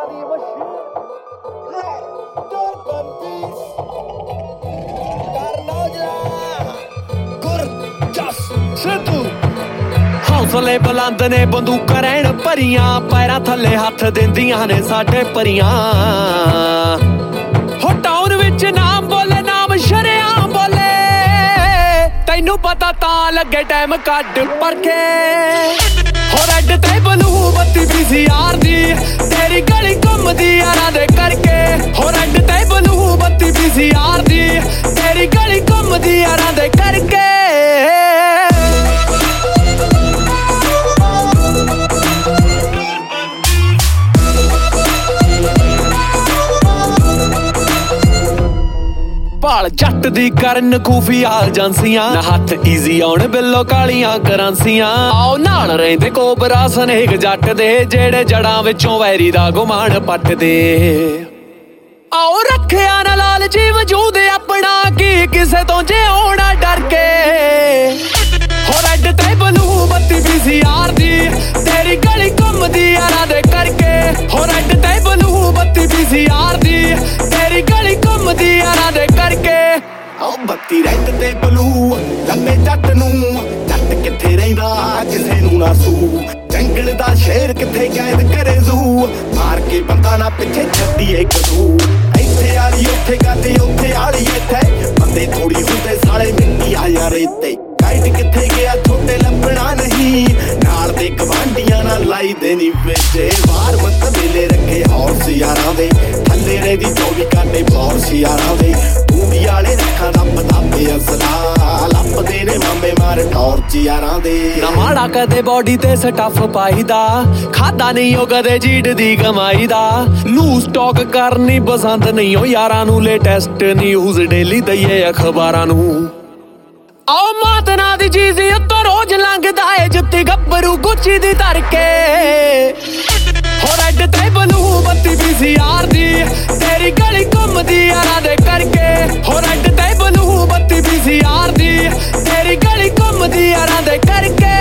ਹੌਸਲੇ ਬੁਲੰਦ ਨੇ ਬੰਦੂਕਾਂ ਰਹਿਣ ਭਰੀਆਂ, ਪੈਰਾਂ ਥੱਲੇ ਹੱਥ ਦਿੰਦੀਆਂ ਨੇ ਸਾਡੇ ਪਰੀਆਂ। ਹੋ ਟਾਊਨ ਵਿੱਚ ਨਾਮ ਬੋਲੇ, ਨਾਮ ਸ਼ਰੇਆਮ ਬੋਲੇ, ਤੈਨੂੰ ਪਤਾ ਤਾਂ ਲੱਗੇ ਟਾਈਮ ਕੱਢ ਪਰਖੇ। ਹੋ ਰੈੱਡ ਤੇ ਬਲੂ ਬੱਤੀ PCR ਦੀ, ਤੇਰੀ ਗਲੀ ਘੁੰਮਦੀ ਯਾਰਾਂ ਦੇ ਕਰਕੇ। ਹੋ ਰੈੱਡ ਤੇ ਬਲੂ ਬੱਤੀ PCR ਦੀ, ਤੇਰੀ ਗਲੀ ਘੁੰਮਦੀ ਯਾਰਾਂ ਦੇ ਕਰਕੇ। ਭਾਲ ਜੱਟ ਦੀ ਕਰਨ ਖੂਫੀਆ ਏਜੰਸੀਆਂ, ਨਾ ਹੱਥ ਈਜ਼ੀ ਆਉਣ ਬਿੱਲੋ ਕਾਲੀਆਂ ਕਰੰਸੀਆਂ। ਆਓ ਨਾਲ ਰਹਿੰਦੇ ਕੋਬਰਾ ਸਨੇਕ ਜੱਟ ਦੇ, ਜਿਹੜੇ ਜੜਾਂ ਵਿੱਚੋਂ ਵੈਰੀ ਦਾ ਗੁਮਾਨ ਪੱਟਦੇ। ਆਓ ਰੱਖਿਆ ਨਾ ਲਾਲਚੀ ਵਜੂਦ ਆਪਣਾ, ਕੀ ਕਿਸੇ ਤੋਂ ਜਿਉਣਾ ਡਰ ਕੇ। ਹੋ ਰੈੱਡ ਤੇ ਬਲੂ ਬੱਤੀ PCR ਦੀ, ਤੇਰੀ ਗਲੀ ਘੁੰਮਦੀ ਯਾਰਾਂ ਦੇ ਕਰਕੇ। ਹੋ ਰੈੱਡ ਤੇ ਬਲੂ ਬੱਤੀ PCR ਦੀ, ਤੇਰੀ ਗਲੀ ਘੁੰਮਦੀ ਯਾਰਾਂ ਦੇ ਕਰਕੇ। ਆਓ ਬੱਤੀ ਰੈੱਡ ਤੇ ਬਲੂ ਲੰਮੇ ਜੱਟ ਨੂੰ, ਜੱਟ ਕਿੱਥੇ ਰਹਿੰਦਾ ਕਿਸੇ ਨੂੰ ਨਾ ਸੂ। ਜੰਗਲ ਦਾ ਸ਼ੇਰ ਕਿੱਥੇ ਕੈਦ ਕਰੇ ਜ਼ੂ, ਮਾਰ ਕੇ ਬੰਦਾ ਨਾ ਪਿੱਛੇ ਛੱਡੀਏ ਕਦੂ। ਇੱਥੇ ਆਲੀ ਉੱਥੇ ਗਾਤੇ ਉੱਥੇ ਆਲੀ ਇੱਥੇ, ਬੰਦੇ ਥੋੜੀ ਹੁੰਦੇ ਸਾਲੇ ਮਿੰਨੀ ਆ ਯਾਰ ਇੱਥੇ। ਕਾਈਟ ਕਿੱਥੇ ਗਿਆ ਛੋਟੇ ਲੱਭਣਾ ਨਹੀਂ, ਨਾਲ ਦੇ ਗਵਾਂਢੀਆਂ ਨਾਲ ਲਾਈ ਦੇਣੀ ਵੇਚੇ। ਬਾਹਰ ਮਤ ਮੇਲੇ ਰੱਖੇ ਹੌਰਸ ਯਾਰਾਂ ਦੇ, ਥੱਲੇ ਰਹਿੰਦੀ 24 ਘੰਟੇ ਬੌਰਸ ਯਾਰਾਂ ਦੇ। ਬੂੜੀ ਵਾਲੇ ਰੱਖਾਂ ਰੱਬ ਦਾਬੇ ਅਸਲਾ, ਲੱਭਦੇ ਨੇ ਮਾਮੇ ਮਾਰ ਟੌਰਚ ਯਾਰਾਂ ਦੇ। ਨਾ ਮਾੜਾ ਕਦੇ ਬੋਡੀ ਤੇ ਸਟੱਫ ਪਾਈਦਾ, ਖਾਦਾ ਨਹੀਂ ਉਹ ਕਦੇ ਜੀੜ ਦੀ ਕਮਾਈ ਦਾ। ਲੂਜ਼ ਟਾਕ ਕਰਨੀ ਪਸੰਦ ਨਹੀਂ ਉਹ ਯਾਰਾਂ ਨੂੰ, ਲੇਟੈਸਟ ਨਿਊਜ਼ ਡੇਲੀ ਦਈਏ ਅਖਬਾਰਾਂ ਨੂੰ। ਆਓ ਮਾਤਨਾ ਦੀ ਚੀਜ਼ ਉੱਤੋਂ ਰੋਜ਼ ਲੰਘਦਾ ਏ, ਜੁੱਤੀ ਗੱਭਰੂ ਗੁੱਚੀ ਦੀ ਧਰ ਕੇ। ਹੋ ਰੈੱਡ ਤੇ ਬਲੂ ਬੱਤੀ PCR ਦੀ, ਤੇਰੀ ਗਲੀ ਘੁੰਮਦੀ ਯਾਰਾਂ ਦੇ ਕਰਕੇ। ਹੋ ਰੈੱਡ ਤੇ ਬਲੂ ਬੱਤੀ PCR ਦੀ, ਤੇਰੀ ਗਲੀ ਘੁੰਮਦੀ ਯਾਰਾਂ ਦੇ ਕਰਕੇ।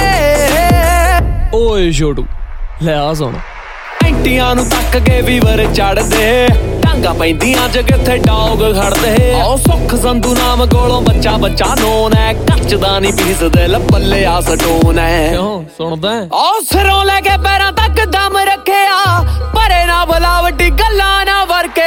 ਓਏ ਛੋਟੂ ਲੈ ਆ ਸੁਣ, ਐਂਟੀਆਂ ਨੂੰ ਤੱਕ ਕੇ ਵੀਵਰ ਚੜਦੇ, ਡਾਂਗਾ ਪੈਂਦੀਆਂ ਜ ਕਿੱਥੇ ਡੌਗ ਖੜਦੇ। ਆਓ ਸੁੱਖ ਸੰਧੂ ਨਾਮ ਕੋਲੋਂ ਬੱਚਾ ਬੱਚਾ ਨੋਨ ਹੈ, ਕੱਚਦਾ ਨੀ ਪੀਸਦੇ ਲੱਪਲੇ ਆ ਸਟੋਨ ਹੈ। ਕਿਉਂ ਸੁਣਦਾ ਆਓ ਸਿਰੋਂ ਲੈ ਕੇ ਪੈਰਾਂ ਤੱਕ ਦਮ ਰੱਖਿਆ, ਭਰੇ ਨਾ ਬਲਾਵਟੀ ਗੱਲਾਂ ਨਾ ਵਰਕੇ।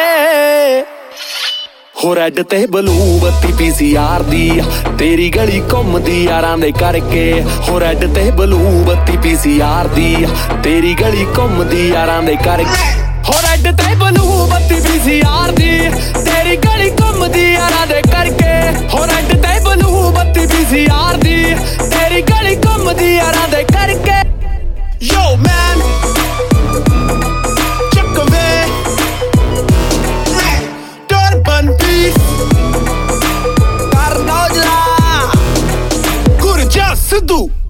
ਹੋ ਰੈੱਡ ਤੇ ਬਲੂ ਬੱਤੀ PCR ਦੀ, ਤੇਰੀ ਗਲੀ ਘੁੰਮਦੀ ਯਾਰਾਂ ਦੇ ਕਰਕੇ। ਹੋ ਰੈੱਡ ਤੇ ਬਲੂ ਬੱਤੀ PCR ਦੀ, ਤੇਰੀ ਗਲੀ ਘੁੰਮਦੀ ਯਾਰਾਂ ਦੇ ਕਰਕੇ। ਹੋ ਰੈੱਡ ਤੇ ਬਲੂ ਬੱਤੀ PCR ਦੀ, ਤੇਰੀ ਗਲੀ ਘੁੰਮਦੀ ਯਾਰਾਂ ਦੇ ਕਰਕੇ। ਹੋ ਰੈੱਡ ਤੇ ਬਲੂ ਬੱਤੀ PCR ਦੀ, ਤੇਰੀ ਗਲੀ ਘੁੰਮਦੀ ਯਾਰਾਂ ਦੇ ਕਰਕੇ। Yo man, ਚੱਕਵੇਂ ਟਰਬਨ ਪੀਸ ਕਰਨੌਜਲਾ ਗੁਰਜਸ ਸਿੱਧੂ।